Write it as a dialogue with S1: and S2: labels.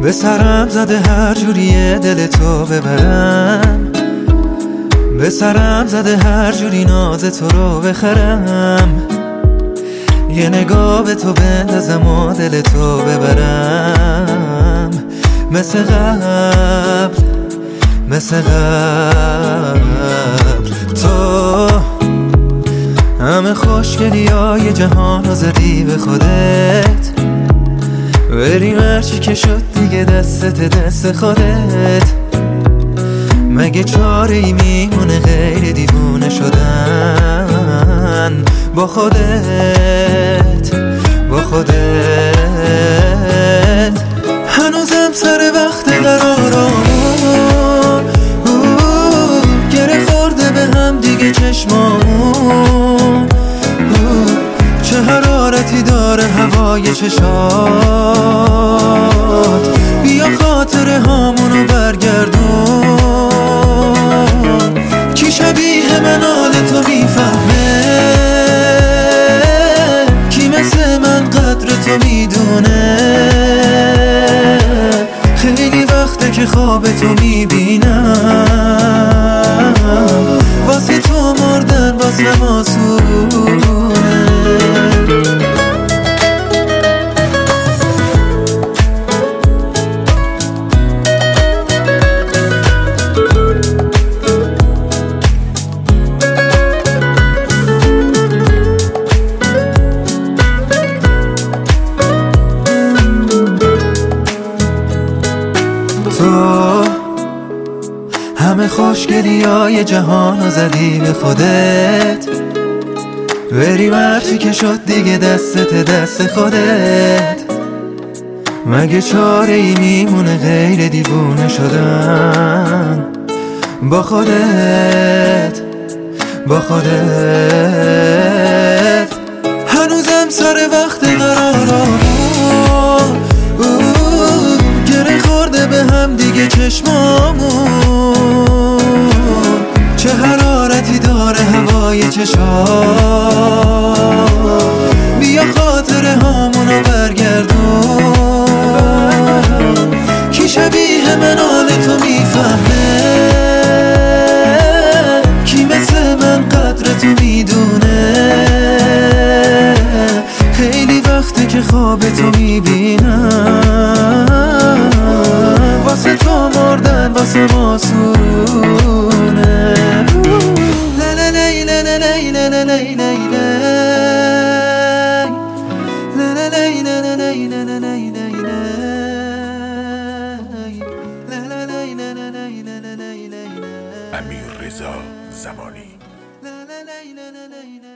S1: به سرم زده هر جوریه دل تو ببرم، به سرم زده هر جوری ناز تو رو بخرم، یه نگاه به تو بندازم و دل تو ببرم، مثل قبل مثل قبل. تو همه خوشگلیای جهان رو زدی به خودت، بریم هرچی که شد دیگه دستت دست خودت، مگه چاره ای میمونه غیر دیوونه شدن با خودت با خودت. هنوزم سر وقت قرارمون گره خورده به هم دیگه چشمامون، چه حرارتی داره هوای چشات، بیا خاطره هامونو برگردون. کی شبیه من حال تو میفهمه، کی مثل من قدر تو میدونه، خیلی وقته که خواب تو میبینم، واسه تو مردن واسه ما سونه. تو همه خوشگلیای جهان رو زدی به خودت، بریم هرچی که شد دیگه دستت دست خودت، مگه چاره ای میمونه غیر دیوونه شدن با خودت با خودت. هنوزم سر وقت قرارمون گره خورده به هم دیگه چشمامون، چه حرارتی داره هوای چشات، بیا خاطره هامونو برگردون. کی شبیه من حال تو میفهمه، کی مثل من قدر تو میدونه، خیلی وقته که خواب تو میبینم، واسه تو مردن واسه ما سونه.
S2: امیررضا زمانی.